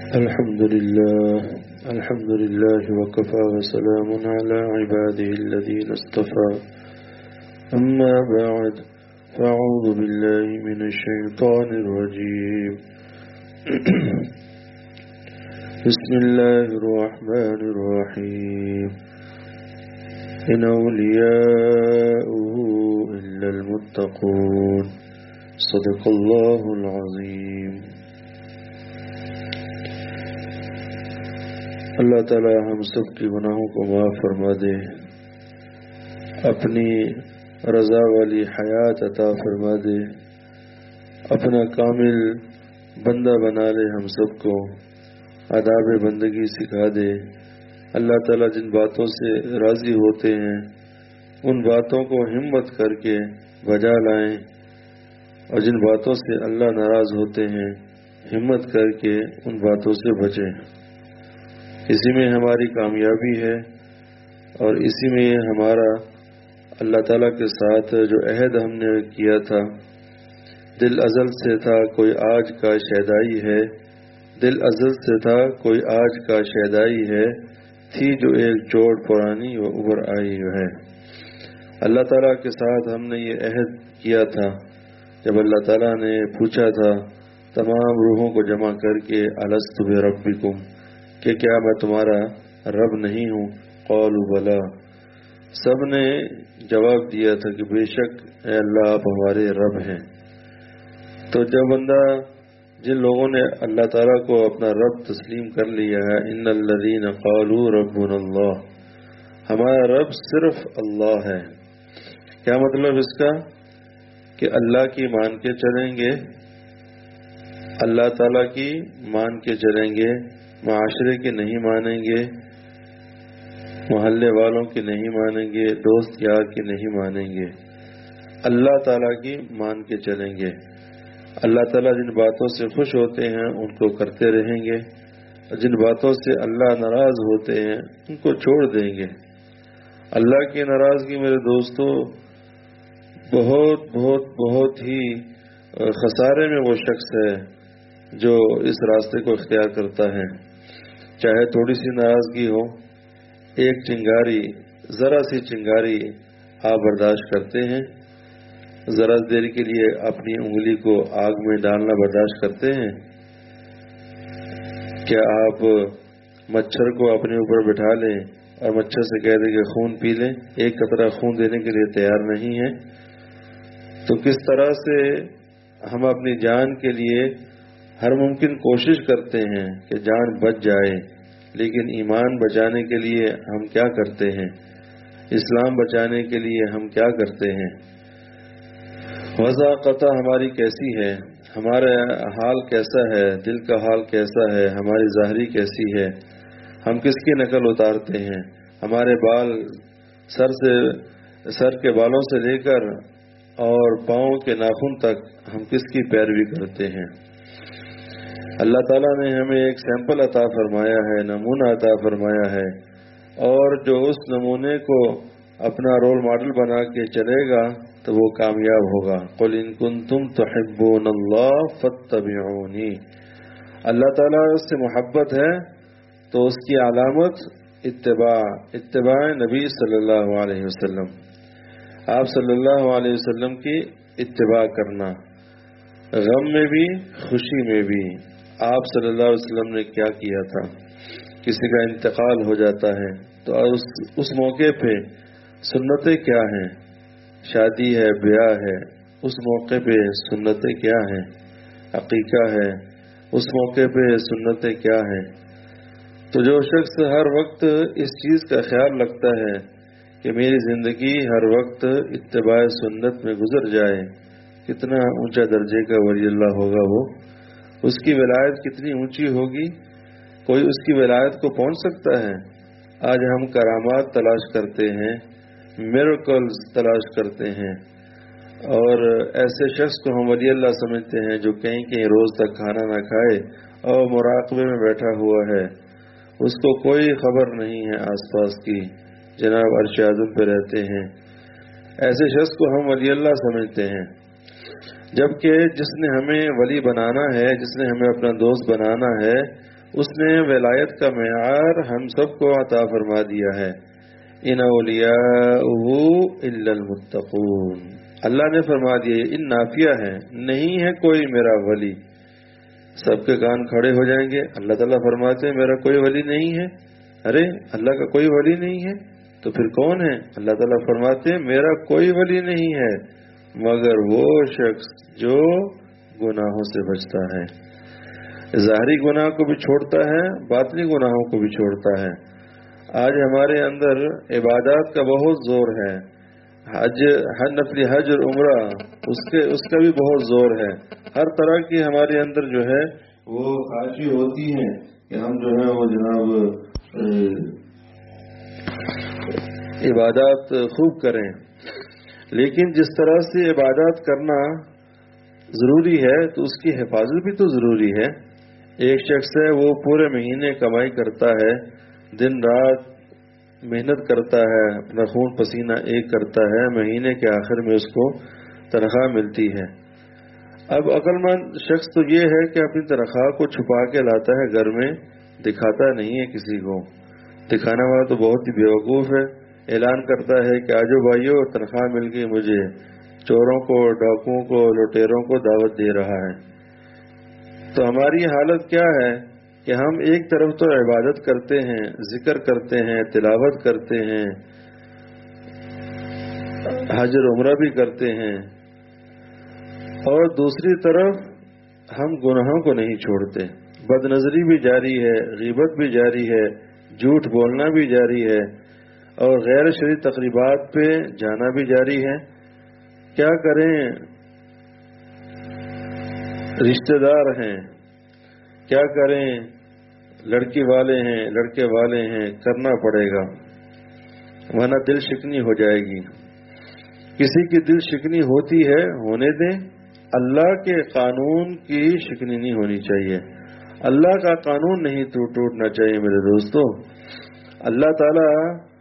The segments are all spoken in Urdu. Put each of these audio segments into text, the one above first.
الحمد لله وكفى وسلام على عباده الذين اصطفى أما بعد فأعوذ بالله من الشيطان الرجيم بسم الله الرحمن الرحيم إن أولياؤه إلا المتقون صدق الله العظيم. اللہ تعالی ہم سب کی گناہوں کو معاف فرما دے، اپنی رضا والی حیات عطا فرما دے، اپنا کامل بندہ بنا لے، ہم سب کو آداب بندگی سکھا دے۔ اللہ تعالی جن باتوں سے راضی ہوتے ہیں ان باتوں کو ہمت کر کے بجا لائیں، اور جن باتوں سے اللہ ناراض ہوتے ہیں ہمت کر کے ان باتوں سے بچیں۔ اسی میں ہماری کامیابی ہے، اور اسی میں ہمارا اللہ تعالیٰ کے ساتھ جو عہد ہم نے کیا تھا، دل ازل سے تھا کوئی آج کا شیدائی ہے، دل ازل سے تھا کوئی آج کا شیدائی ہے، تھی جو ایک چوٹ پرانی وہ ابھر آئی ہے۔ اللہ تعالیٰ کے ساتھ ہم نے یہ عہد کیا تھا جب اللہ تعالیٰ نے پوچھا تھا تمام روحوں کو جمع کر کے الست بربکم، کہ کیا میں تمہارا رب نہیں ہوں؟ قالوا بلا، سب نے جواب دیا تھا کہ بے شک اے اللہ آپ ہمارے رب ہیں۔ تو جب بندہ، جن لوگوں نے اللہ تعالیٰ کو اپنا رب تسلیم کر لیا ہے، ان الذین قالوا ربنا اللہ، ہمارا رب صرف اللہ ہے۔ کیا مطلب اس کا؟ کہ اللہ کی مان کے چلیں گے، اللہ تعالیٰ کی مان کے چلیں گے، معاشرے کے نہیں مانیں گے، محلے والوں کی نہیں مانیں گے، دوست یار کی نہیں مانیں گے، اللہ تعالیٰ کی مان کے چلیں گے۔ اللہ تعالیٰ جن باتوں سے خوش ہوتے ہیں ان کو کرتے رہیں گے، اور جن باتوں سے اللہ ناراض ہوتے ہیں ان کو چھوڑ دیں گے۔ اللہ کی ناراضگی میرے دوستو بہت بہت بہت ہی خسارے میں وہ شخص ہے جو اس راستے کو اختیار کرتا ہے۔ چاہے تھوڑی سی ناراضگی ہو، ایک چنگاری، ذرا سی چنگاری آپ برداشت کرتے ہیں، ذرا دیر کے لیے اپنی انگلی کو آگ میں ڈالنا برداشت کرتے ہیں؟ کیا آپ مچھر کو اپنے اوپر بٹھا لیں اور مچھر سے کہہ دیں کہ خون پی لیں؟ ایک قطرہ خون دینے کے لیے تیار نہیں ہے۔ تو کس طرح سے ہم اپنی جان کے لیے ہر ممکن کوشش کرتے ہیں کہ جان بچ جائے، لیکن ایمان بچانے کے لیے ہم کیا کرتے ہیں؟ اسلام بچانے کے لیے ہم کیا کرتے ہیں؟ وضاقتہ ہماری کیسی ہے، ہمارا حال کیسا ہے، دل کا حال کیسا ہے، ہماری ظاہری کیسی ہے، ہم کس کی نقل اتارتے ہیں؟ ہمارے بال سر کے بالوں سے لے کر اور پاؤں کے ناخن تک ہم کس کی پیروی کرتے ہیں؟ اللہ تعالیٰ نے ہمیں ایک سیمپل عطا فرمایا ہے، نمونہ عطا فرمایا ہے، اور جو اس نمونے کو اپنا رول ماڈل بنا کے چلے گا تو وہ کامیاب ہوگا۔ قل ان کنتم تحبون اللہ فاتبعونی، اللہ تعالیٰ سے محبت ہے تو اس کی علامت اتباع نبی صلی اللہ علیہ وسلم، آپ صلی اللہ علیہ وسلم کی اتباع کرنا، غم میں بھی خوشی میں بھی۔ آپ صلی اللہ علیہ وسلم نے کیا کیا تھا؟ کسی کا انتقال ہو جاتا ہے تو اس موقع پہ سنتیں کیا ہیں؟ شادی ہے، بیاہ ہے، اس موقع پہ سنتیں کیا ہیں؟ عقیقہ ہے، اس موقع پہ سنتیں کیا ہیں؟ تو جو شخص ہر وقت اس چیز کا خیال رکھتا ہے کہ میری زندگی ہر وقت اتباع سنت میں گزر جائے، کتنا اونچا درجے کا ولی اللہ ہوگا وہ، اس کی ولایت کتنی اونچی ہوگی، کوئی اس کی ولایت کو پہنچ سکتا ہے؟ آج ہم کرامات تلاش کرتے ہیں، میریکلز تلاش کرتے ہیں، اور ایسے شخص کو ہم ولی اللہ سمجھتے ہیں جو کہیں کہیں روز تک کھانا نہ کھائے اور مراقبے میں بیٹھا ہوا ہے، اس کو کوئی خبر نہیں ہے آس پاس کی، جناب عرش اعظم پہ رہتے ہیں۔ ایسے شخص کو ہم ولی اللہ سمجھتے ہیں، جبکہ جس نے ہمیں ولی بنانا ہے، جس نے ہمیں اپنا دوست بنانا ہے، اس نے ولایت کا معیار ہم سب کو عطا فرما دیا ہے. ان اولیاءہ الا المتقون. اللہ نے فرما دیا ان نافیہ ہے، نہیں ہے کوئی میرا ولی. سب کے کان کھڑے ہو جائیں گے. اللہ تعالیٰ فرماتے ہیں میرا کوئی ولی نہیں ہے. ارے اللہ کا کوئی ولی نہیں ہے تو پھر کون ہے؟ اللہ تعالیٰ فرماتے ہیں میرا کوئی ولی نہیں ہے مگر وہ شخص جو گناہوں سے بچتا ہے، ظاہری گناہ کو بھی چھوڑتا ہے، باطنی گناہوں کو بھی چھوڑتا ہے. آج ہمارے اندر عبادات کا بہت زور ہے، حج نفلی حج اور عمرہ اس کا بھی بہت زور ہے. ہر طرح کی ہمارے اندر جو ہے وہ خواہشیں ہوتی ہیں کہ ہم جو ہے وہ جناب عبادات خوب کریں. لیکن جس طرح سے عبادات کرنا ضروری ہے تو اس کی حفاظت بھی تو ضروری ہے. ایک شخص ہے وہ پورے مہینے کمائی کرتا ہے، دن رات محنت کرتا ہے، اپنا خون پسینہ ایک کرتا ہے، مہینے کے آخر میں اس کو تنخواہ ملتی ہے. اب عقل مند شخص تو یہ ہے کہ اپنی تنخواہ کو چھپا کے لاتا ہے گھر میں، دکھاتا نہیں ہے کسی کو. دکھانے والا تو بہت ہی بیوقوف ہے. اعلان کرتا ہے کہ آجو بھائیو تنخواہ مل گئی مجھے. چوروں کو، ڈاکوؤں کو، لٹیروں کو دعوت دے رہا ہے. تو ہماری حالت کیا ہے کہ ہم ایک طرف تو عبادت کرتے ہیں، ذکر کرتے ہیں، تلاوت کرتے ہیں، حج اور عمرہ بھی کرتے ہیں، اور دوسری طرف ہم گناہوں کو نہیں چھوڑتے. بد نظری بھی جاری ہے، غیبت بھی جاری ہے، جھوٹ بولنا بھی جاری ہے، اور غیر شرعی تقریبات پہ جانا بھی جاری ہے. کیا کریں؟ رشتہ دار ہیں، کیا کریں؟ لڑکی والے ہیں، لڑکے والے ہیں، کرنا پڑے گا ورنہ دل شکنی ہو جائے گی. کسی کی دل شکنی ہوتی ہے، ہونے دیں. اللہ کے قانون کی شکنی نہیں ہونی چاہیے. اللہ کا قانون نہیں ٹوٹنا چاہیے میرے دوستو. اللہ تعالی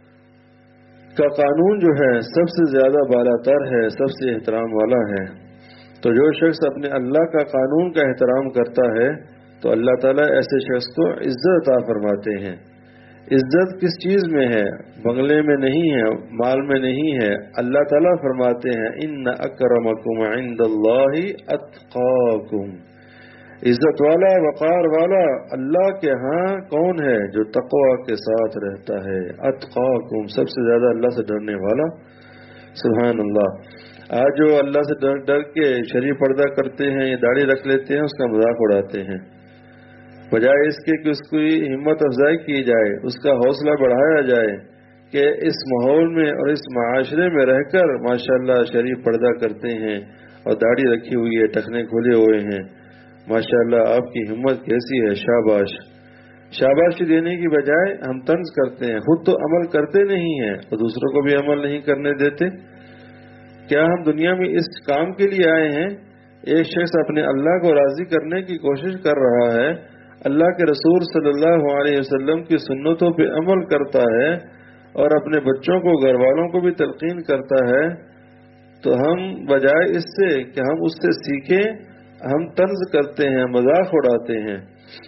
کا قانون جو ہے سب سے زیادہ بالا تر ہے، سب سے احترام والا ہے. تو جو شخص اپنے اللہ کا قانون کا احترام کرتا ہے تو اللہ تعالیٰ ایسے شخص کو عزت عطا فرماتے ہیں. عزت کس چیز میں ہے؟ بنگلے میں نہیں ہے، مال میں نہیں ہے. اللہ تعالیٰ فرماتے ہیں ان اکرمکم عند اللہ اتقاکم. عزت والا، وقار والا اللہ کے ہاں کون ہے؟ جو تقوی کے ساتھ رہتا ہے. اتقاکم، سب سے زیادہ اللہ سے ڈرنے والا. سبحان اللہ. آج جو اللہ سے ڈر کے شرعی پردہ کرتے ہیں یا داڑھی رکھ لیتے ہیں اس کا مذاق اڑاتے ہیں، بجائے اس کے کہ اس کی ہمت افزائی کی جائے، اس کا حوصلہ بڑھایا جائے کہ اس ماحول میں اور اس معاشرے میں رہ کر ماشاءاللہ شرعی پردہ کرتے ہیں اور داڑھی رکھی ہوئی ہے، ٹخنے کھولے ہوئے ہیں. ماشاءاللہ آپ کی ہمت کیسی ہے، شاباش. شاباشی دینے کی بجائے ہم طنز کرتے ہیں، خود تو عمل کرتے نہیں ہیں اور دوسروں کو بھی عمل نہیں کرنے دیتے. کیا ہم دنیا میں اس کام کے لیے آئے ہیں؟ ایک شخص اپنے اللہ کو راضی کرنے کی کوشش کر رہا ہے، اللہ کے رسول صلی اللہ علیہ وسلم کی سنتوں پہ عمل کرتا ہے اور اپنے بچوں کو، گھر والوں کو بھی تلقین کرتا ہے، تو ہم بجائے اس سے کہ ہم اس سے سیکھیں ہم طنز کرتے ہیں، مذاق اڑاتے ہیں.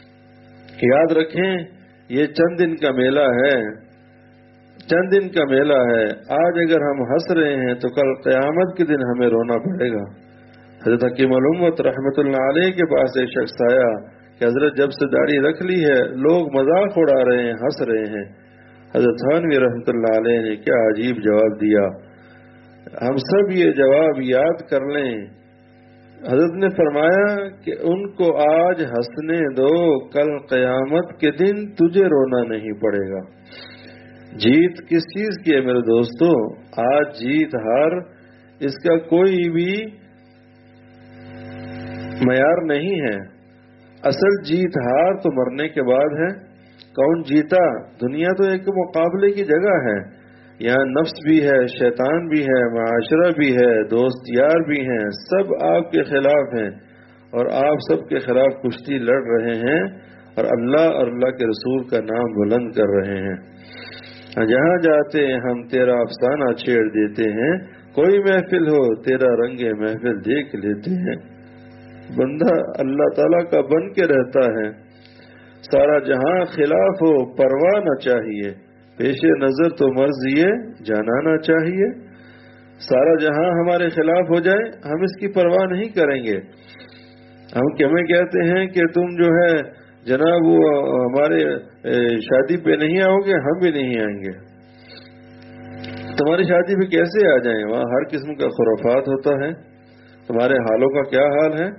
یاد رکھیں یہ چند دن کا میلہ ہے، چند دن کا میلہ ہے. آج اگر ہم ہنس رہے ہیں تو کل قیامت کے دن ہمیں رونا پڑے گا. حضرت حکیم الامت رحمۃ اللہ علیہ کے پاس ایک شخص آیا کہ حضرت جب سے داڑھی رکھ لی ہے لوگ مذاق اڑا رہے ہیں، ہنس رہے ہیں. حضرت تھانوی رحمۃ اللہ علیہ نے کیا عجیب جواب دیا. ہم سب یہ جواب یاد کر لیں. حضرت نے فرمایا کہ ان کو آج ہنسنے دو، کل قیامت کے دن تجھے رونا نہیں پڑے گا. جیت کس چیز کی ہے میرے دوستو؟ آج جیت ہار اس کا کوئی بھی معیار نہیں ہے. اصل جیت ہار تو مرنے کے بعد ہے. کون جیتا؟ دنیا تو ایک مقابلے کی جگہ ہے. یہاں نفس بھی ہے، شیطان بھی ہے، معاشرہ بھی ہے، دوست یار بھی ہیں، سب آپ کے خلاف ہیں اور آپ سب کے خلاف کشتی لڑ رہے ہیں اور اللہ کے رسول کا نام بلند کر رہے ہیں. جہاں جاتے ہیں ہم تیرا افسانہ چھیڑ دیتے ہیں، کوئی محفل ہو تیرا رنگ محفل دیکھ لیتے ہیں. بندہ اللہ تعالیٰ کا بن کے رہتا ہے سارا جہاں خلاف ہو پرواہ نہ چاہیے، پیش نظر تو مرضی جانانا چاہیے۔ سارا جہاں ہمارے خلاف ہو جائے ہم اس کی پرواہ نہیں کریں گے۔ ہمیں کہتے ہیں کہ تم جو ہے جناب وہ ہمارے شادی پہ نہیں آؤ گے، ہم بھی نہیں آئیں گے۔ تمہاری شادی پہ کیسے آ جائیں؟ وہاں ہر قسم کا خرافات ہوتا ہے۔ تمہارے حالوں کا کیا حال ہے؟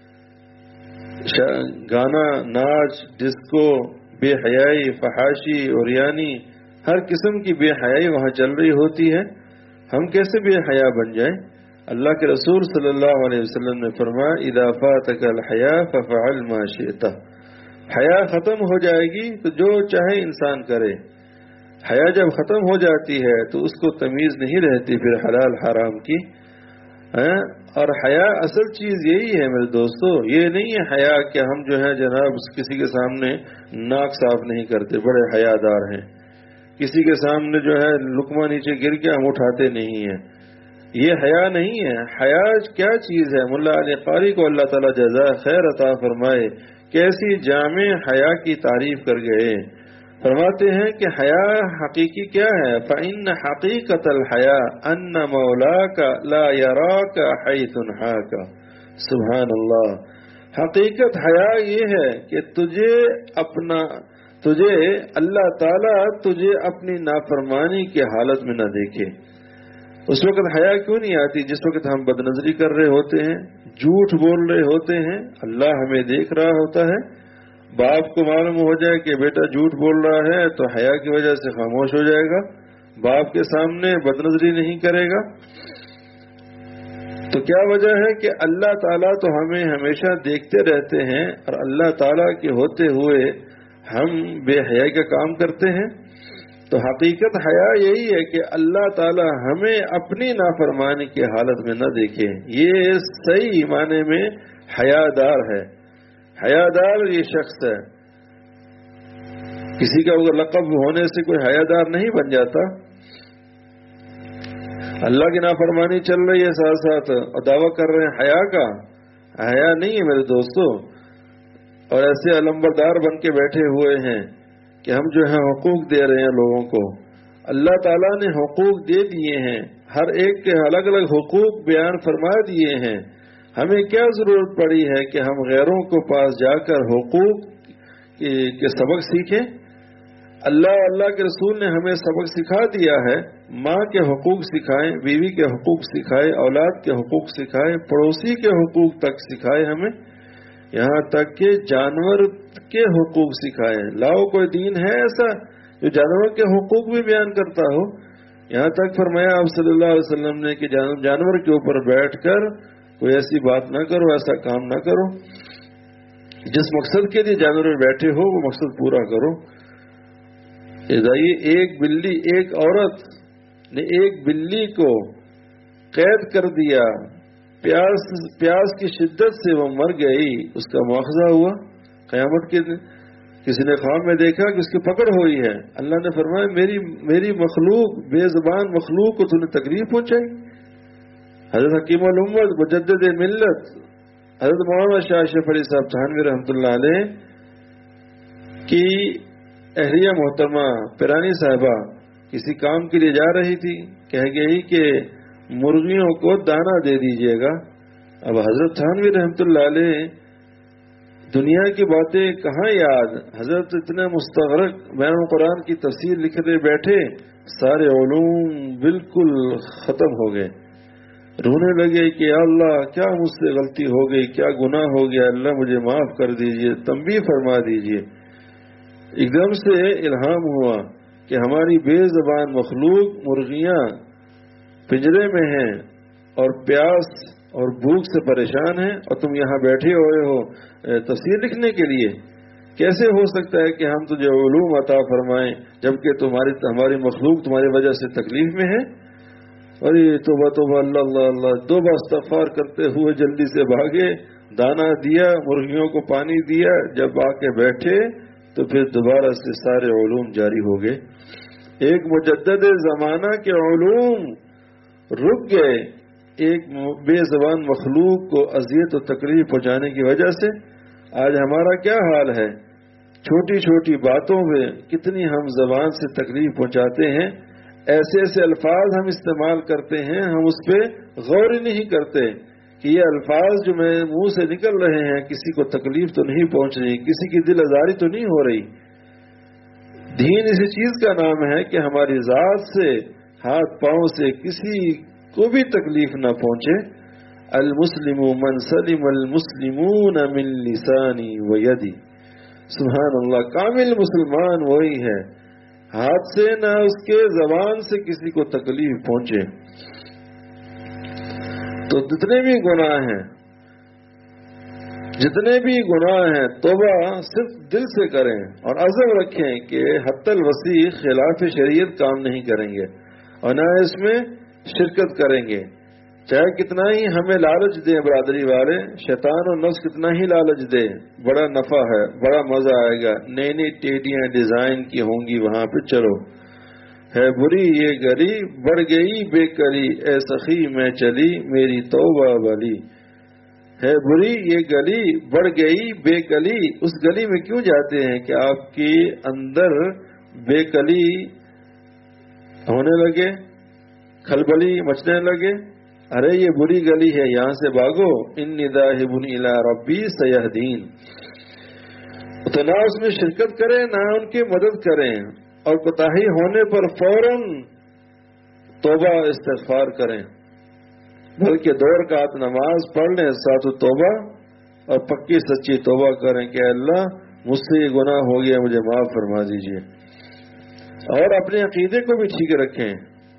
گانا، ناچ، ڈسکو، بے حیائی، فحاشی، اوریانی، ہر قسم کی بے حیائی وہاں چل رہی ہوتی ہے۔ ہم کیسے بے حیا بن جائیں؟ اللہ کے رسول صلی اللہ علیہ وسلم نے فرمایا اذا فاتك الحیا ففعل ما شئت۔ حیا ختم ہو جائے گی تو جو چاہے انسان کرے۔ حیا جب ختم ہو جاتی ہے تو اس کو تمیز نہیں رہتی پھر حلال حرام کی۔ اور حیا اصل چیز یہی ہے میرے دوستو، یہ نہیں ہے حیا کہ ہم جو ہے جناب کسی کے سامنے ناک صاف نہیں کرتے، بڑے حیا دار ہیں، کسی کے سامنے جو ہے لقمہ نیچے گر کے ہم اٹھاتے نہیں ہیں، یہ حیا نہیں ہے۔ حیا کیا چیز ہے؟ ملا علی قاری کو اللہ تعالیٰ جزائے خیر عطا فرمائے، کیسی جامع حیا کی تعریف کر گئے۔ فرماتے ہیں کہ حیا حقیقی کیا ہے؟ فإن حقیقت الحیا ان مولاک لا یراک حیث نہاک۔ سبحان اللہ۔ حقیقت حیا یہ ہے کہ تجھے اللہ تعالیٰ تجھے اپنی نافرمانی کی حالت میں نہ دیکھے۔ اس وقت حیا کیوں نہیں آتی؟ جس وقت ہم بد نظری کر رہے ہوتے ہیں، جھوٹ بول رہے ہوتے ہیں، اللہ ہمیں دیکھ رہا ہوتا ہے۔ باپ کو معلوم ہو جائے کہ بیٹا جھوٹ بول رہا ہے تو حیا کی وجہ سے خاموش ہو جائے گا، باپ کے سامنے بد نظری نہیں کرے گا۔ تو کیا وجہ ہے کہ اللہ تعالیٰ تو ہمیں ہمیشہ دیکھتے رہتے ہیں، اور اللہ تعالیٰ کے ہوتے ہوئے ہم بے حیائی کا کام کرتے ہیں۔ تو حقیقت حیا یہی ہے کہ اللہ تعالیٰ ہمیں اپنی نافرمانی کی حالت میں نہ دیکھے، یہ صحیح معنی میں حیا دار ہے۔ حیا دار یہ شخص ہے، کسی کا اگر لقب ہونے سے کوئی حیا دار نہیں بن جاتا۔ اللہ کی نافرمانی چل رہی ہے ساتھ ساتھ اور دعویٰ کر رہے ہیں حیا کا، حیا نہیں ہے میرے دوستو۔ اور ایسے علمبردار بن کے بیٹھے ہوئے ہیں کہ ہم جو ہے حقوق دے رہے ہیں لوگوں کو۔ اللہ تعالیٰ نے حقوق دے دیے ہیں، ہر ایک کے الگ الگ حقوق بیان فرما دیے ہیں۔ ہمیں کیا ضرورت پڑی ہے کہ ہم غیروں کو پاس جا کر حقوق کے سبق سیکھیں؟ اللہ کے رسول نے ہمیں سبق سکھا دیا ہے۔ ماں کے حقوق سکھائیں، بیوی کے حقوق سکھائے، اولاد کے حقوق سکھائے، پڑوسی کے حقوق تک سکھائے ہمیں، یہاں تک کہ جانور کے حقوق سکھائے۔ لاؤ کوئی دین ہے ایسا جو جانوروں کے حقوق بھی بیان کرتا ہو؟ یہاں تک فرمایا آپ صلی اللہ علیہ وسلم نے کہ جانور کے اوپر بیٹھ کر کوئی ایسی بات نہ کرو، ایسا کام نہ کرو، جس مقصد کے لیے جانور بیٹھے ہو وہ مقصد پورا کرو۔ ایک عورت نے ایک بلی کو قید کر دیا، پیاس کی شدت سے وہ مر گئی، اس کا مواخذہ ہوا قیامت کے دن۔ کسی نے خواب میں دیکھا کہ اس کی پکڑ ہوئی ہے، اللہ نے فرمایا میری مخلوق، بے زبان مخلوق کو تو نے تکلیف پہنچائی۔ حضرت حکیم الامت مجدد ملت حضرت مولانا شاہ اشرف علی صاحب تھانوی رحمۃ اللہ علیہ کی اہلیہ محترمہ پیرانی صاحبہ کسی کام کے لیے جا رہی تھی، کہہ گئی کہ مرغیوں کو دانہ دے دیجیے گا۔ اب حضرت تھانوی رحمۃ اللہ علیہ دنیا کی باتیں کہاں یاد، حضرت اتنے مستغرق بین القرآن کی تفسیر لکھتے بیٹھے، سارے علوم بالکل ختم ہو گئے۔ رونے لگے کہ یا اللہ کیا مجھ سے غلطی ہو گئی، کیا گناہ ہو گیا، اللہ مجھے معاف کر دیجئے، تنبیہ فرما دیجئے۔ ایک دم سے الہام ہوا کہ ہماری بے زبان مخلوق مرغیاں پنجرے میں ہیں اور پیاس اور بھوک سے پریشان ہیں، اور تم یہاں بیٹھے ہوئے ہو تفسیر لکھنے کے لیے۔ کیسے ہو سکتا ہے کہ ہم تجھے علوم عطا فرمائیں جبکہ ہماری مخلوق تمہاری وجہ سے تکلیف میں ہے؟ ارے توبہ توبہ، اللہ اللہ اللہ، توبہ استغفار کرتے ہوئے جلدی سے بھاگے، دانہ دیا، مرغیوں کو پانی دیا، جب آ کے بیٹھے تو پھر دوبارہ سے سارے علوم جاری ہو گئے۔ ایک مجدد زمانہ کے علوم رک گئے ایک بے زبان مخلوق کو اذیت و تکلیف پہنچانے کی وجہ سے۔ آج ہمارا کیا حال ہے؟ چھوٹی چھوٹی باتوں میں کتنی ہم زبان سے تکلیف پہنچاتے ہیں، ایسے ایسے الفاظ ہم استعمال کرتے ہیں، ہم اس پہ غور ہی نہیں کرتے کہ یہ الفاظ جو میرے منہ سے نکل رہے ہیں کسی کو تکلیف تو نہیں پہنچ رہی، کسی کی دل آزاری تو نہیں ہو رہی۔ دین اسی چیز کا نام ہے کہ ہماری ذات سے، ہاتھ پاؤں سے کسی کو بھی تکلیف نہ پہنچے۔ المسلم من سلم المسلمون من لسانی و یدی، سبحان اللہ، کامل مسلمان وہی ہے ہاتھ سے نہ اس کے زبان سے کسی کو تکلیف پہنچے۔ تو جتنے بھی گناہ ہیں توبہ صرف دل سے کریں اور عزم رکھیں کہ حتی الوسیع خلاف شریعت کام نہیں کریں گے اور نہ اس میں شرکت کریں گے، چاہے کتنا ہی ہمیں لالچ دیں برادری والے، شیطان اور نفس کتنا ہی لالچ دے، بڑا نفع ہے، بڑا مزہ آئے گا، نئی نئی ٹیڈیاں ڈیزائن کی ہوں گی، وہاں پہ چلو، ہے بری یہ گلی بڑھ گئی بے کلی، اے سخی میں چلی میری توبہ بلی، ہے بری یہ گلی بڑھ گئی بے کلی، اس گلی میں کیوں جاتے ہیں کہ آپ کے اندر بے کلی ہونے لگے، کھلبلی مچنے لگے، ارے یہ بری گلی ہے، یہاں سے بھاگو، انی ذاہب الی ربی سیہدین۔ تو نہ اس میں شرکت کریں نہ ان کی مدد کریں، اور کوتاہی ہونے پر فوراً توبہ استغفار کریں، بلکہ 2 رکعت نماز پڑھ لیں ساتھ توبہ، اور پکی سچی توبہ کریں کہ اللہ مجھ سے یہ گناہ ہو گیا، مجھے معاف فرما دیجیے، اور اپنے عقیدے کو بھی ٹھیک رکھیں۔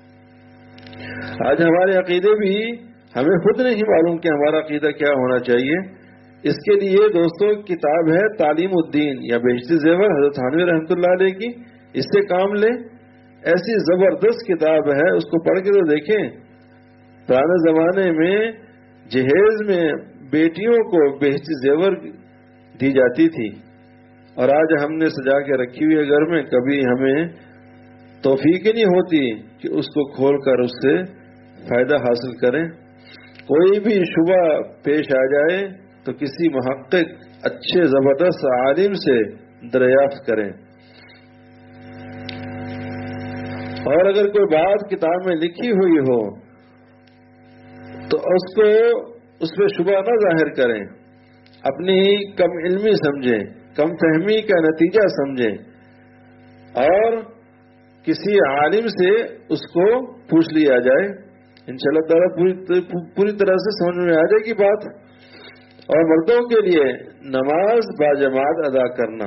آج ہمارے عقیدے بھی ہمیں خود نہیں معلوم کہ ہمارا عقیدہ کیا ہونا چاہیے۔ اس کے لیے دوستو کتاب ہے تعلیم الدین یا بہشتی زیور حضرت تھانوی رحمۃ اللہ علیہ کی، اس سے کام لیں، ایسی زبردست کتاب ہے، اس کو پڑھ کے تو دیکھیں۔ پرانے زمانے میں جہیز میں بیٹیوں کو بہشتی زیور دی جاتی تھی، اور آج ہم نے سجا کے رکھی ہوئی ہے گھر میں، کبھی ہمیں توفیق ہی نہیں ہوتی کہ اس کو کھول کر اس سے فائدہ حاصل کریں۔ کوئی بھی شبہ پیش آ جائے تو کسی محقق اچھے زبردست عالم سے دریافت کریں، اور اگر کوئی بات کتاب میں لکھی ہوئی ہو تو اس پہ شبہ نہ ظاہر کریں، اپنی کم علمی سمجھیں، کم فہمی کا نتیجہ سمجھیں، اور کسی عالم سے اس کو پوچھ لیا جائے، انشاءاللہ تعالیٰ پوری طرح سے سمجھ میں آ جائے گی بات۔ اور مردوں کے لیے نماز باجماعت ادا کرنا،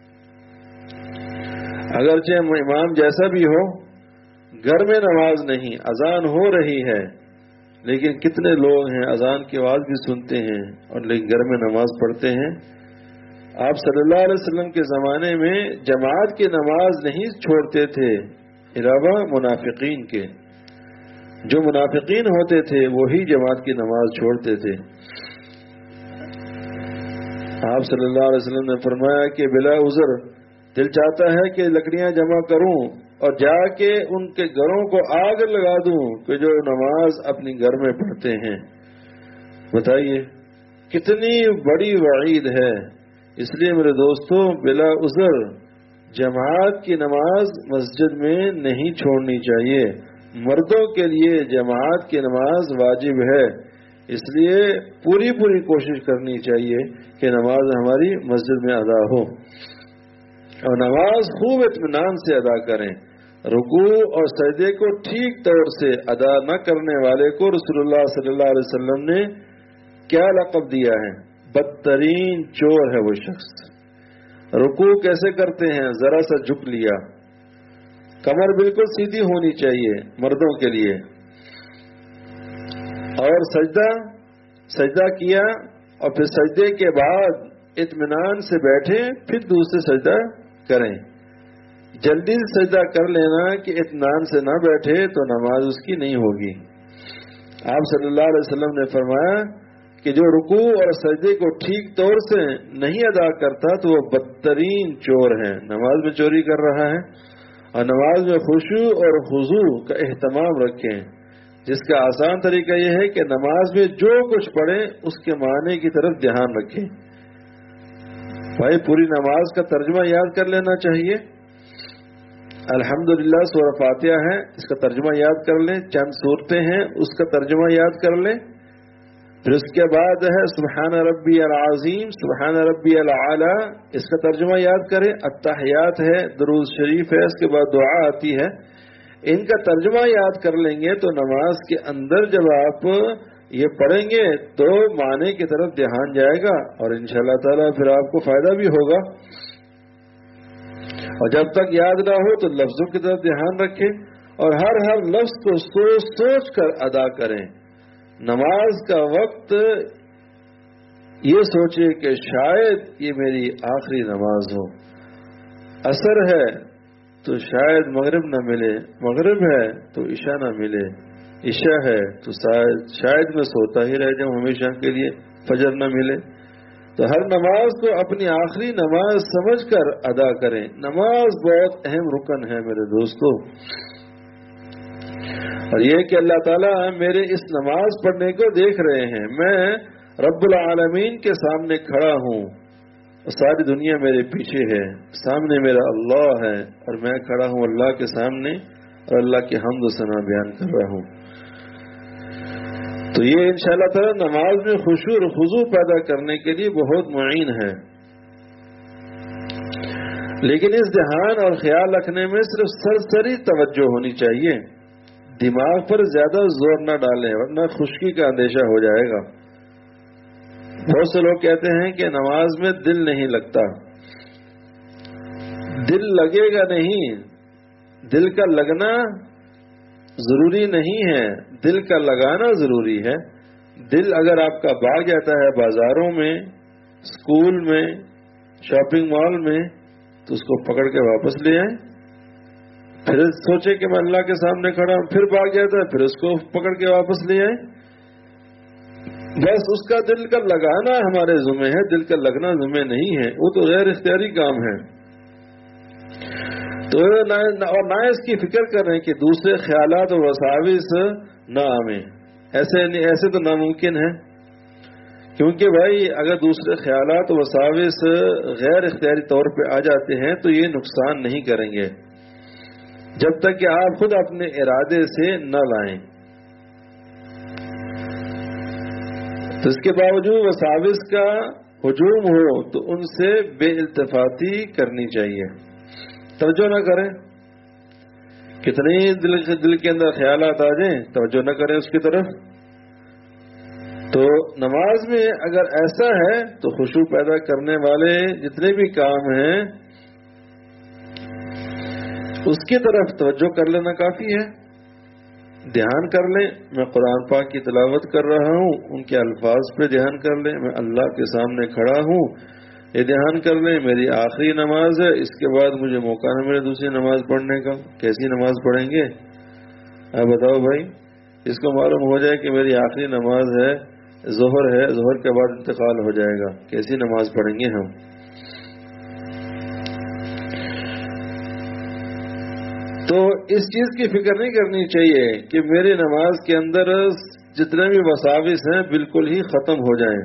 اگرچہ امام جیسا بھی ہو، گھر میں نماز نہیں، اذان ہو رہی ہے، لیکن کتنے لوگ ہیں اذان کی آواز بھی سنتے ہیں اور لیکن گھر میں نماز پڑھتے ہیں۔ آپ صلی اللہ علیہ وسلم کے زمانے میں جماعت کی نماز نہیں چھوڑتے تھے، علاوہ منافقین کے، جو منافقین ہوتے تھے وہی جماعت کی نماز چھوڑتے تھے۔ آپ صلی اللہ علیہ وسلم نے فرمایا کہ بلا عذر دل چاہتا ہے کہ لکڑیاں جمع کروں اور جا کے ان کے گھروں کو آگ لگا دوں کہ جو نماز اپنی گھر میں پڑھتے ہیں۔ بتائیے کتنی بڑی وعید ہے۔ اس لیے میرے دوستوں بلا عذر جماعت کی نماز مسجد میں نہیں چھوڑنی چاہیے۔ مردوں کے لیے جماعت کی نماز واجب ہے، اس لیے پوری کوشش کرنی چاہیے کہ نماز ہماری مسجد میں ادا ہو، اور نماز خوب اطمینان سے ادا کریں۔ رکوع اور سجدے کو ٹھیک طور سے ادا نہ کرنے والے کو رسول اللہ صلی اللہ علیہ وسلم نے کیا لقب دیا ہے؟ بدترین چور ہے وہ شخص۔ رکوع کیسے کرتے ہیں؟ ذرا سا جھک لیا، کمر بالکل سیدھی ہونی چاہیے مردوں کے لیے، اور سجدہ کیا، اور پھر سجدے کے بعد اطمینان سے بیٹھیں، پھر دوسرے سجدہ کریں۔ جلدی سے سجدہ کر لینا کہ اطمینان سے نہ بیٹھے تو نماز اس کی نہیں ہوگی۔ آپ صلی اللہ علیہ وسلم نے فرمایا کہ جو رکوع اور سجدے کو ٹھیک طور سے نہیں ادا کرتا تو وہ بدترین چور ہے، نماز میں چوری کر رہا ہے۔ اور نماز میں خشوع اور خضوع کا اہتمام رکھیں، جس کا آسان طریقہ یہ ہے کہ نماز میں جو کچھ پڑھیں اس کے معنی کی طرف دھیان رکھیں۔ بھائی پوری نماز کا ترجمہ یاد کر لینا چاہیے. الحمدللہ سورہ فاتحہ ہے، اس کا ترجمہ یاد کر لیں. چند صورتیں ہیں، اس کا ترجمہ یاد کر لیں. پھر اس کے بعد ہے سبحان ربی العظیم، سبحان ربی العالی، اس کا ترجمہ یاد کریں. التحیات ہے، درود شریف ہے، اس کے بعد دعا آتی ہے. ان کا ترجمہ یاد کر لیں گے تو نماز کے اندر جب آپ یہ پڑھیں گے تو معنی کی طرف دھیان جائے گا، اور انشاءاللہ تعالیٰ پھر آپ کو فائدہ بھی ہوگا. اور جب تک یاد نہ ہو تو لفظوں کی طرف دھیان رکھیں اور ہر لفظ کو سوچ سوچ کر ادا کریں. نماز کا وقت یہ سوچے کہ شاید یہ میری آخری نماز ہو. عصر ہے تو شاید مغرب نہ ملے، مغرب ہے تو عشاء نہ ملے، عشاء ہے تو شاید میں سوتا ہی رہ جاؤں ہمیشہ کے لیے، فجر نہ ملے. تو ہر نماز کو اپنی آخری نماز سمجھ کر ادا کریں. نماز بہت اہم رکن ہے میرے دوستو، اور یہ کہ اللہ تعالیٰ میرے اس نماز پڑھنے کو دیکھ رہے ہیں. میں رب العالمین کے سامنے کھڑا ہوں، ساری دنیا میرے پیچھے ہے، سامنے میرا اللہ ہے اور میں کھڑا ہوں اللہ کے سامنے اور اللہ کی حمد و ثنا بیان کر رہا ہوں. تو یہ انشاءاللہ تعالی نماز میں خشوع اور خضوع پیدا کرنے کے لیے بہت معین ہے. لیکن اس دھیان اور خیال رکھنے میں صرف سرسری توجہ ہونی چاہیے، دماغ پر زیادہ زور نہ ڈالیں ورنہ خشکی کا اندیشہ ہو جائے گا. بہت سے لوگ کہتے ہیں کہ نماز میں دل نہیں لگتا. دل لگے گا نہیں، دل کا لگنا ضروری نہیں ہے، دل کا لگانا ضروری ہے. دل اگر آپ کا بھاگ جاتا ہے بازاروں میں، اسکول میں، شاپنگ مال میں، تو اس کو پکڑ کے واپس لے آئیں. پھر سوچے کہ میں اللہ کے سامنے کھڑا ہوں، پھر بھاگ جاتا ہے، پھر اس کو پکڑ کے واپس لے آئیں. بس اس کا دل کا لگانا ہمارے ذمہ ہے، دل کا لگنا ذمہ نہیں ہے، وہ تو غیر اختیاری کام ہے. تو اور نہ اس کی فکر کریں کہ دوسرے خیالات اور وساوس نہ آئیں. ایسے تو ناممکن ہے، کیونکہ بھائی اگر دوسرے خیالات اور وساوس غیر اختیاری طور پہ آ جاتے ہیں تو یہ نقصان نہیں کریں گے جب تک کہ آپ خود اپنے ارادے سے نہ لائیں. تو اس کے باوجود وساوس کا ہجوم ہو تو ان سے بے التفاتی کرنی چاہیے، توجہ نہ کریں. کتنے دل کے اندر خیالات آ جائیں، توجہ نہ کریں اس کی طرف. تو نماز میں اگر ایسا ہے تو خشوع پیدا کرنے والے جتنے بھی کام ہیں اس کی طرف توجہ کر لینا کافی ہے. دھیان کر لیں میں قرآن پاک کی تلاوت کر رہا ہوں، ان کے الفاظ پہ دھیان کر لیں، میں اللہ کے سامنے کھڑا ہوں، یہ دھیان کر لیں میری آخری نماز ہے، اس کے بعد مجھے موقع نہ ملے دوسری نماز پڑھنے کا. کیسی نماز پڑھیں گے آپ بتاؤ بھائی؟ اس کو معلوم ہو جائے کہ میری آخری نماز ہے، ظہر ہے، ظہر کے بعد انتقال ہو جائے گا، کیسی نماز پڑھیں گے ہم؟ تو اس چیز کی فکر نہیں کرنی چاہیے کہ میری نماز کے اندر جتنے بھی وساوس ہیں بالکل ہی ختم ہو جائیں،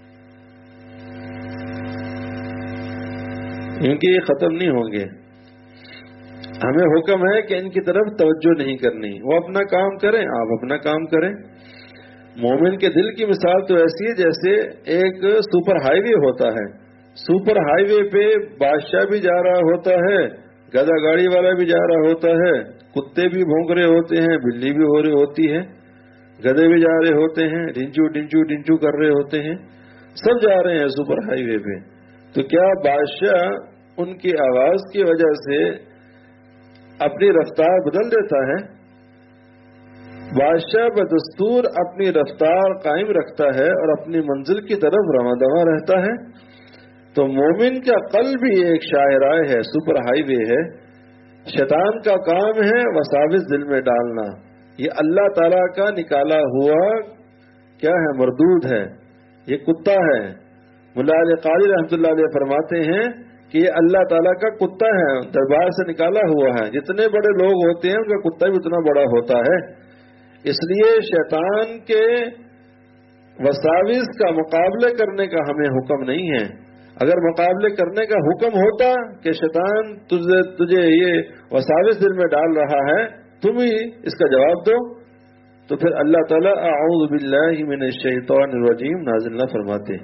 کیونکہ یہ ختم نہیں ہوں گے. ہمیں حکم ہے کہ ان کی طرف توجہ نہیں کرنی، وہ اپنا کام کریں، آپ اپنا کام کریں. مومن کے دل کی مثال تو ایسی ہے جیسے ایک سپر ہائی وے ہوتا ہے. سپر ہائی وے پہ بادشاہ بھی جا رہا ہوتا ہے، گدا گاڑی والا بھی جا رہا ہوتا ہے، کتے بھی بھونک رہے ہوتے ہیں، بلی بھی ہو رہی ہوتی ہے، گدے بھی جا رہے ہوتے ہیں، ڈنچو ڈنچو ڈنچو کر رہے ہوتے ہیں، سب جا رہے ہیں سپر ہائی وے پہ. تو کیا بادشاہ ان کی آواز کی وجہ سے اپنی رفتار بدل دیتا ہے؟ بادشاہ بدستور اپنی رفتار قائم رکھتا ہے اور اپنی منزل کی طرف رواں دواں رہتا ہے. تو مومن کا قلب بھی ایک شاہراہ ہے، سپر ہائی وے ہے. شیطان کا کام ہے وساوس دل میں ڈالنا. یہ اللہ تعالیٰ کا نکالا ہوا کیا ہے؟ مردود ہے، یہ کتا ہے. ملا علی قاری رحمۃ اللہ علیہ فرماتے ہیں کہ یہ اللہ تعالیٰ کا کتا ہے، دربار سے نکالا ہوا ہے. جتنے بڑے لوگ ہوتے ہیں ان کا کتا بھی اتنا بڑا ہوتا ہے. اس لیے شیطان کے وساوس کا مقابلہ کرنے کا ہمیں حکم نہیں ہے. اگر مقابلے کرنے کا حکم ہوتا کہ شیطان تجھے یہ وساوس دل میں ڈال رہا ہے، تم ہی اس کا جواب دو، تو پھر اللہ تعالیٰ اعوذ باللہ من الشیطان الرجیم نازل نہ فرماتے۔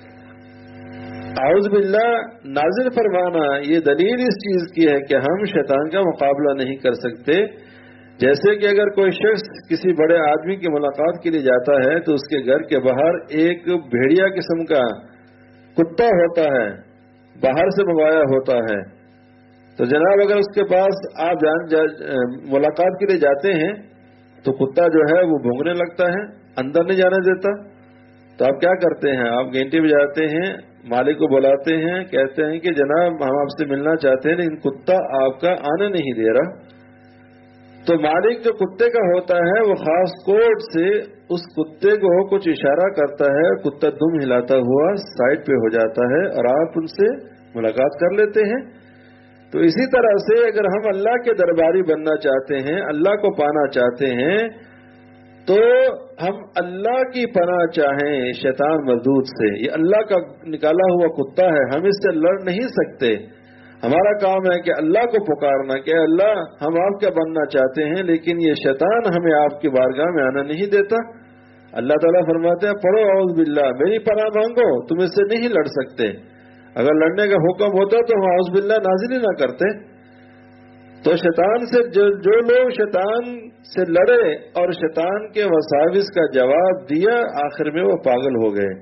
اعوذ باللہ نازل فرمانا یہ دلیل اس چیز کی ہے کہ ہم شیطان کا مقابلہ نہیں کر سکتے۔ جیسے کہ اگر کوئی شخص کسی بڑے آدمی کی ملاقات کے لیے جاتا ہے تو اس کے گھر کے باہر ایک بھیڑیا قسم کا کتا ہوتا ہے، باہر سے منگوایا ہوتا ہے، تو جناب اگر اس کے پاس آپ ملاقات کے لیے جاتے ہیں تو کتا جو ہے وہ بھونکنے لگتا ہے، اندر نہیں جانے دیتا، تو آپ کیا کرتے ہیں؟ آپ گھنٹی بجاتے ہیں، مالک کو بلاتے ہیں، کہتے ہیں کہ جناب ہم آپ سے ملنا چاہتے ہیں لیکن کتا آپ کا آنے نہیں دے رہا۔ تو مالک جو کتے کا ہوتا ہے وہ خاص کوڈ سے اس کتے کو کچھ اشارہ کرتا ہے، کتا دم ہلاتا ہوا سائڈ پہ ہو جاتا ہے اور آپ ان سے ملاقات کر لیتے ہیں۔ تو اسی طرح سے اگر ہم اللہ کے درباری بننا چاہتے ہیں، اللہ کو پانا چاہتے ہیں، تو ہم اللہ کی پناہ چاہیں شیطان مردود سے۔ یہ اللہ کا نکالا ہوا کتا ہے، ہم اس سے لڑ نہیں سکتے۔ ہمارا کام ہے کہ اللہ کو پکارنا کہ اللہ ہم آپ کا بننا چاہتے ہیں لیکن یہ شیطان ہمیں آپ کی بارگاہ میں آنا نہیں دیتا۔ اللہ تعالیٰ فرماتے ہیں پڑھو اعوذ باللہ، میری پناہ مانگو، تم اس سے نہیں لڑ سکتے۔ اگر لڑنے کا حکم ہوتا تو ہم اعوذ باللہ نازل ہی نہ کرتے۔ تو شیطان سے جو لوگ شیطان سے لڑے اور شیطان کے وساوس کا جواب دیا، آخر میں وہ پاگل ہو گئے۔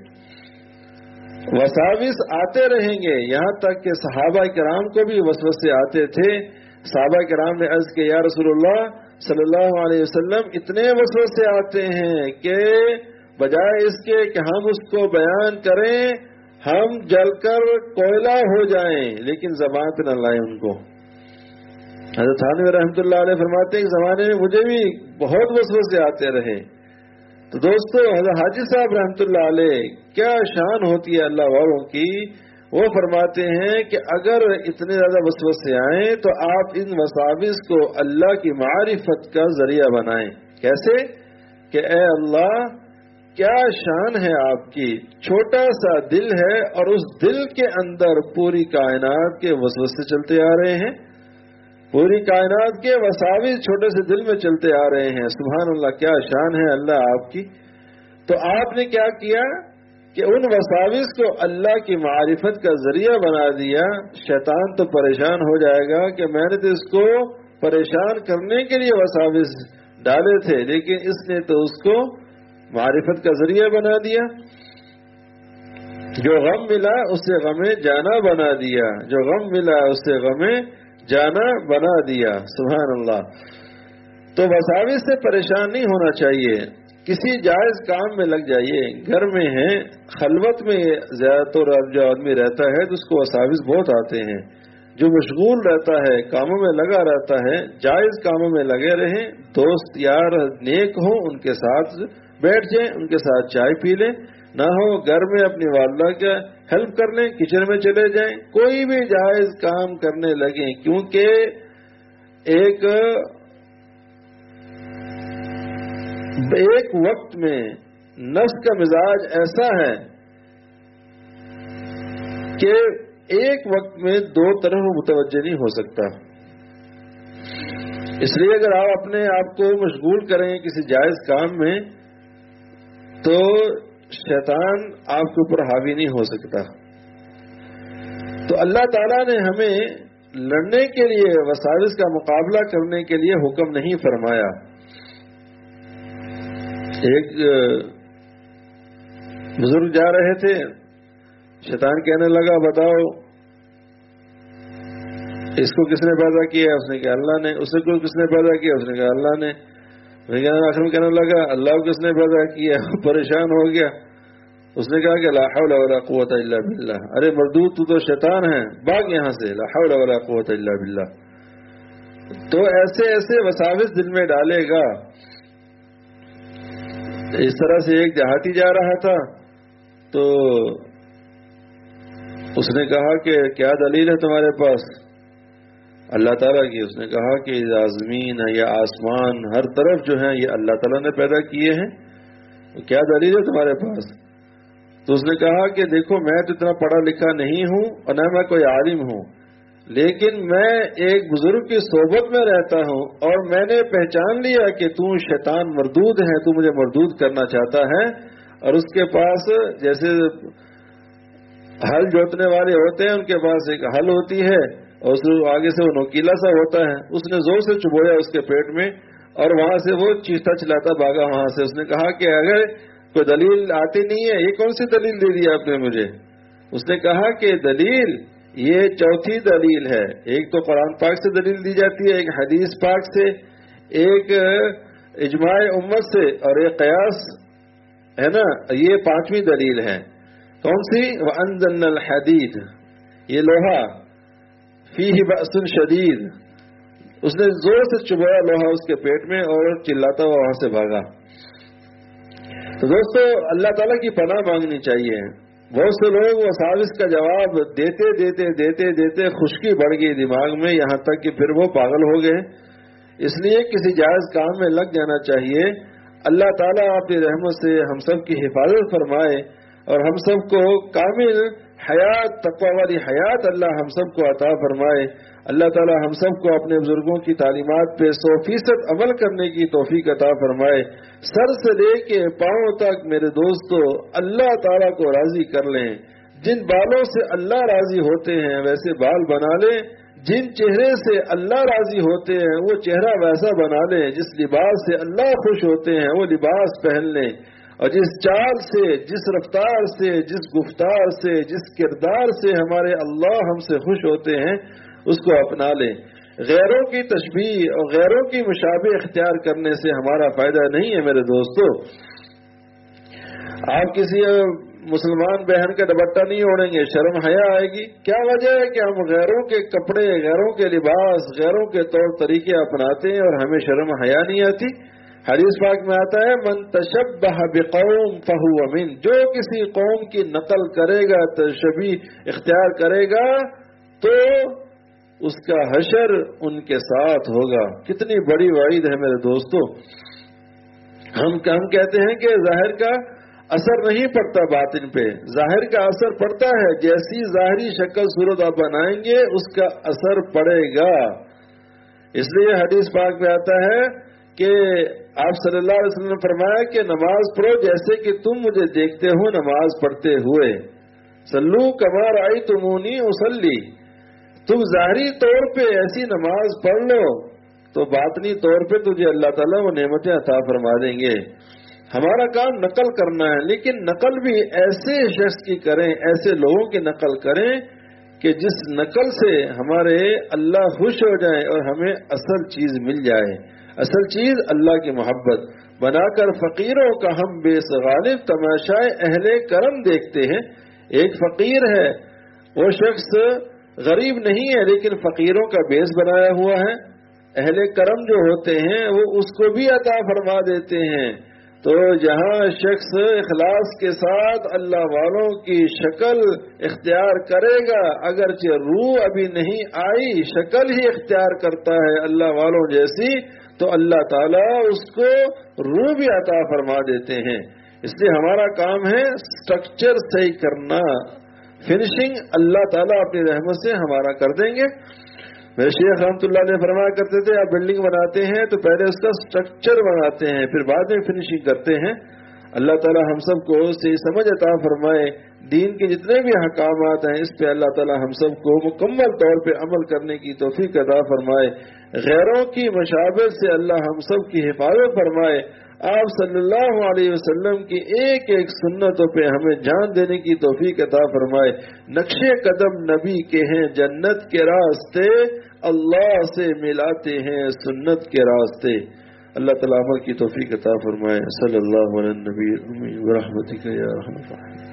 وساوس آتے رہیں گے، یہاں تک کہ صحابہ کرام کو بھی وسوسے آتے تھے۔ صحابہ کرام نے عرض کیا یا رسول اللہ صلی اللہ علیہ وسلم اتنے وسوسے آتے ہیں کہ بجائے اس کے کہ ہم اس کو بیان کریں ہم جل کر کوئلہ ہو جائیں، لیکن زبان پہ نہ لائیں ان کو۔ حضرت تھانوی رحمۃ اللہ علیہ فرماتے ہیں کہ زمانے میں مجھے بھی بہت وسوسے آتے رہے۔ تو دوستو حضرت حاجی صاحب رحمۃ اللہ علیہ کیا شان ہوتی ہے اللہ والوں کی، وہ فرماتے ہیں کہ اگر اتنے زیادہ وسوسے آئیں تو آپ ان وساوس کو اللہ کی معرفت کا ذریعہ بنائیں۔ کیسے؟ کہ اے اللہ کیا شان ہے آپ کی، چھوٹا سا دل ہے اور اس دل کے اندر پوری کائنات کے وسوسے چلتے آ رہے ہیں، پوری کائنات کے وساوس چھوٹے سے دل میں چلتے آ رہے ہیں۔ سبحان اللہ، کیا شان ہے اللہ آپ کی۔ تو آپ نے کیا کیا کہ ان وساوس کو اللہ کی معرفت کا ذریعہ بنا دیا۔ شیطان تو پریشان ہو جائے گا کہ میں نے تو اس کو پریشان کرنے کے لیے وساوس ڈالے تھے، لیکن اس نے تو اس کو معرفت کا ذریعہ بنا دیا۔ جو غم ملا اسے غم جانا بنا دیا، جو غم ملا اسے غم جانا بنا دیا۔ سبحان اللہ۔ تو وساوس سے پریشان نہیں ہونا چاہیے، کسی جائز کام میں لگ جائیے۔ گھر میں ہیں، خلوت میں زیادہ تر جو آدمی رہتا ہے تو اس کو وساوس بہت آتے ہیں۔ جو مشغول رہتا ہے، کاموں میں لگا رہتا ہے، جائز کاموں میں لگے رہیں، دوست یار نیک ہوں ان کے ساتھ بیٹھ جائیں، ان کے ساتھ چائے پی لیں، نہ ہو گھر میں اپنی والدہ کا ہیلپ کر لیں، کچن میں چلے جائیں، کوئی بھی جائز کام کرنے لگیں، کیونکہ ایک وقت میں نفس کا مزاج ایسا ہے کہ ایک وقت میں دو طرف متوجہ نہیں ہو سکتا۔ اس لیے اگر آپ اپنے آپ کو مشغول کریں کسی جائز کام میں تو شیطان آپ کے اوپر حاوی نہیں ہو سکتا۔ تو اللہ تعالیٰ نے ہمیں لڑنے کے لیے، وساوس کا مقابلہ کرنے کے لیے حکم نہیں فرمایا۔ ایک بزرگ جا رہے تھے، شیطان کہنے لگا بتاؤ اس کو کس نے پیدا کیا؟ اس نے کہا اللہ نے۔ اسے کو کس نے پیدا کیا؟ اس نے کہا اللہ نے۔ آخر میں کہنے لگا اللہ کو کس نے پیدا کیا؟ پریشان ہو گیا۔ اس نے کہا کہ لا حول ولا قوت الا باللہ، ارے مردود تو شیطان ہے، بھاگ یہاں سے، لا حول ولا قوت الا باللہ۔ تو ایسے ایسے وساوس دل میں ڈالے گا۔ اس طرح سے ایک دیہاتی جا رہا تھا تو اس نے کہا کہ کیا دلیل ہے تمہارے پاس اللہ تعالیٰ کی؟ اس نے کہا کہ زمین یا آسمان ہر طرف جو ہیں یہ اللہ تعالیٰ نے پیدا کیے ہیں، کیا دلیل ہے تمہارے پاس؟ تو اس نے کہا کہ دیکھو میں تو اتنا پڑھا لکھا نہیں ہوں اور نہ میں کوئی عالم ہوں، لیکن میں ایک بزرگ کی صحبت میں رہتا ہوں اور میں نے پہچان لیا کہ تو شیطان مردود ہے، تو مجھے مردود کرنا چاہتا ہے۔ اور اس کے پاس جیسے ہل جوتنے والے ہوتے ہیں، ان کے پاس ایک ہل ہوتی ہے اور اس آگے سے وہ نوکیلا سا ہوتا ہے، اس نے زور سے چبویا اس کے پیٹ میں اور وہاں سے وہ چیختا چلاتا بھاگا وہاں سے۔ اس نے کہا کہ اگر کوئی دلیل آتی نہیں ہے، یہ کون سی دلیل دے دی آپ نے مجھے؟ اس نے کہا کہ دلیل یہ چوتھی دلیل ہے، ایک تو قرآن پاک سے دلیل دی جاتی ہے، ایک حدیث پاک سے، ایک اجماع امت سے اور ایک قیاس ہے نا، یہ پانچویں دلیل ہے۔ کون سی؟ وَأَنزَلْنَا الْحَدِيدَ، یہ لوہا، فِيهِ بَأْسٌ شَدِيدٌ، اس نے زور سے چبویا لوہا اس کے پیٹ میں اور چلاتا ہوا وہاں سے بھاگا۔ تو دوستو اللہ تعالیٰ کی پناہ مانگنی چاہیے۔ بہت سے لوگ وساوس کا جواب دیتے دیتے دیتے دیتے خشکی بڑھ گئی دماغ میں، یہاں تک کہ پھر وہ پاگل ہو گئے۔ اس لیے کسی جائز کام میں لگ جانا چاہیے۔ اللہ تعالیٰ اپنی رحمت سے ہم سب کی حفاظت فرمائے اور ہم سب کو کامل حیات، تقوی والی حیات اللہ ہم سب کو عطا فرمائے۔ اللہ تعالیٰ ہم سب کو اپنے بزرگوں کی تعلیمات پہ 100% عمل کرنے کی توفیق عطا فرمائے۔ سر سے لے کے پاؤں تک میرے دوستو اللہ تعالیٰ کو راضی کر لیں۔ جن بالوں سے اللہ راضی ہوتے ہیں ویسے بال بنا لیں، جن چہرے سے اللہ راضی ہوتے ہیں وہ چہرہ ویسا بنا لیں، جس لباس سے اللہ خوش ہوتے ہیں وہ لباس پہن لیں، اور جس چال سے، جس رفتار سے، جس گفتار سے، جس کردار سے ہمارے اللہ ہم سے خوش ہوتے ہیں اس کو اپنا لیں۔ غیروں کی تشبیہ اور غیروں کی مشابہ اختیار کرنے سے ہمارا فائدہ نہیں ہے میرے دوستو۔ آپ کسی مسلمان بہن کا دوپٹہ نہیں اوڑھیں گے، شرم حیا آئے گی۔ کیا وجہ ہے کہ ہم غیروں کے کپڑے، غیروں کے لباس، غیروں کے طور طریقے اپناتے ہیں اور ہمیں شرم حیا نہیں آتی۔ حدیث پاک میں آتا ہے من تشبہ بقوم فہو من، جو کسی قوم کی نقل کرے گا، تشبیہ اختیار کرے گا تو اس کا حشر ان کے ساتھ ہوگا۔ کتنی بڑی وعید ہے میرے دوستو۔ ہم کہتے ہیں کہ ظاہر کا اثر نہیں پڑتا باطن پہ، ظاہر کا اثر پڑتا ہے، جیسی ظاہری شکل صورت آپ بنائیں گے اس کا اثر پڑے گا۔ اس لیے حدیث پاک میں آتا ہے کہ آپ صلی اللہ علیہ وسلم نے فرمایا کہ نماز پڑھو جیسے کہ تم مجھے دیکھتے ہو نماز پڑھتے ہوئے، صلو کما رأیتمونی اصلی، تم ظاہری طور پہ ایسی نماز پڑھ لو تو باطنی طور پہ تجھے اللہ تعالیٰ وہ نعمتیں عطا فرما دیں گے۔ ہمارا کام نقل کرنا ہے، لیکن نقل بھی ایسے شخص کی کریں، ایسے لوگوں کی نقل کریں کہ جس نقل سے ہمارے اللہ خوش ہو جائیں اور ہمیں اصل چیز مل جائے۔ اصل چیز اللہ کی محبت بنا کر فقیروں کا ہم بے غالب تماشائے اہل کرم دیکھتے ہیں۔ ایک فقیر ہے، وہ شخص غریب نہیں ہے لیکن فقیروں کا بیس بنایا ہوا ہے، اہل کرم جو ہوتے ہیں وہ اس کو بھی عطا فرما دیتے ہیں۔ تو جہاں شخص اخلاص کے ساتھ اللہ والوں کی شکل اختیار کرے گا، اگرچہ روح ابھی نہیں آئی، شکل ہی اختیار کرتا ہے اللہ والوں جیسی، تو اللہ تعالیٰ اس کو روح بھی عطا فرما دیتے ہیں۔ اس لیے ہمارا کام ہے سٹرکچر صحیح کرنا، فنشنگ اللہ تعالیٰ اپنی رحمت سے ہمارا کر دیں گے۔ میرے شیخ رحمۃ اللہ نے فرمایا کرتے تھے آپ بلڈنگ بناتے ہیں تو پہلے اس کا سٹرکچر بناتے ہیں پھر بعد میں فنشنگ کرتے ہیں۔ اللہ تعالیٰ ہم سب کو صحیح سمجھ عطا فرمائے، دین کے جتنے بھی احکامات ہیں اس پہ اللہ تعالیٰ ہم سب کو مکمل طور پہ عمل کرنے کی توفیق عطا فرمائے، غیروں کی مشابہت سے اللہ ہم سب کی حفاظت فرمائے، آپ صلی اللہ علیہ وسلم کی ایک ایک سنتوں پہ ہمیں جان دینے کی توفیق عطا فرمائے۔ نقش قدم نبی کے ہیں جنت کے راستے، اللہ سے ملاتے ہیں سنت کے راستے۔ اللہ تعالیٰ عمل کی توفیق عطا فرمائے۔ صلی اللہ علیہ نبی برحمتک یا رحمت۔